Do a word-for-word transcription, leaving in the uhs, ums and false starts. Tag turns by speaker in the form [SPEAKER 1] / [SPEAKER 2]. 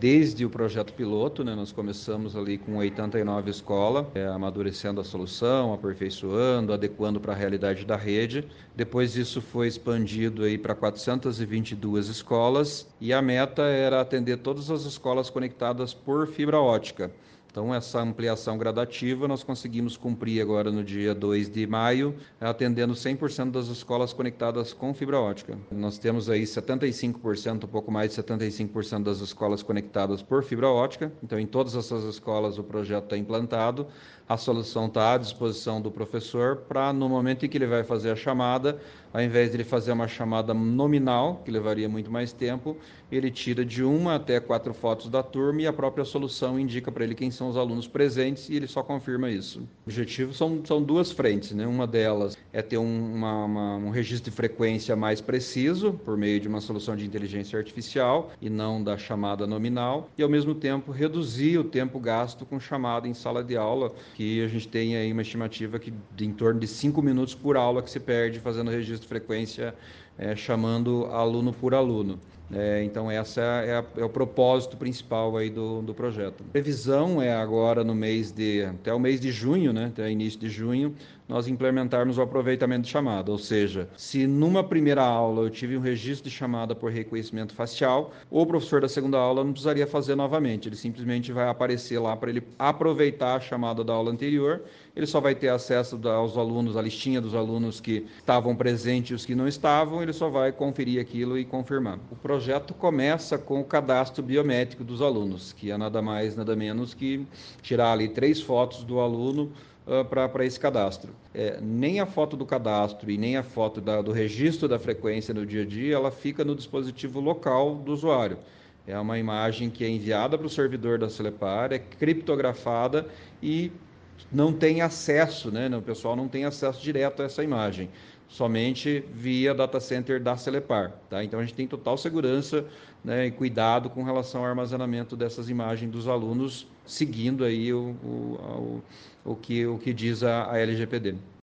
[SPEAKER 1] desde o projeto piloto, né, nós começamos ali com oitenta e nove escolas, é, amadurecendo a solução, aperfeiçoando, adequando para a realidade da rede. Depois isso foi expandido aí para quatrocentas e vinte e duas escolas e a meta era atender todas as escolas conectadas por fibra ótica. Então, essa ampliação gradativa nós conseguimos cumprir agora no dia dois de maio, atendendo cem por cento das escolas conectadas com fibra ótica. Nós temos aí setenta e cinco por cento, um pouco mais de setenta e cinco por cento das escolas conectadas por fibra ótica. Então, em todas essas escolas o projeto está implantado, a solução está à disposição do professor para, no momento em que ele vai fazer a chamada, ao invés de ele fazer uma chamada nominal, que levaria muito mais tempo, ele tira de uma até quatro fotos da turma e a própria solução indica para ele quem são os alunos presentes e ele só confirma isso. O objetivo são, são duas frentes, né? Uma delas é ter um, uma, uma, um registro de frequência mais preciso, por meio de uma solução de inteligência artificial e não da chamada nominal, e ao mesmo tempo reduzir o tempo gasto com chamada em sala de aula, que a gente tem aí uma estimativa que de em torno de cinco minutos por aula que se perde fazendo registro de frequência, é, chamando aluno por aluno. É, então, essa é, a, é o propósito principal aí do, do projeto. A previsão é agora no mês de, até o mês de junho, né, até o início de junho, nós implementarmos o aproveitamento de chamada, ou seja, se numa primeira aula eu tive um registro de chamada por reconhecimento facial, o professor da segunda aula não precisaria fazer novamente, ele simplesmente vai aparecer lá para ele aproveitar a chamada da aula anterior, ele só vai ter acesso aos alunos, a listinha dos alunos que estavam presentes e os que não estavam, ele só vai conferir aquilo e confirmar. O projeto começa com o cadastro biométrico dos alunos, que é nada mais, nada menos que tirar ali três fotos do aluno Uh, para esse cadastro. É, nem a foto do cadastro e nem a foto da, do registro da frequência no dia a dia, ela fica no dispositivo local do usuário. É uma imagem que é enviada para o servidor da Celepar, é criptografada e não tem acesso, né? O pessoal não tem acesso direto a essa imagem, somente via data center da Celepar. Tá? Então a gente tem total segurança, né, e cuidado com relação ao armazenamento dessas imagens dos alunos, seguindo aí o, o, o, o, que, o que diz a, a L G P D.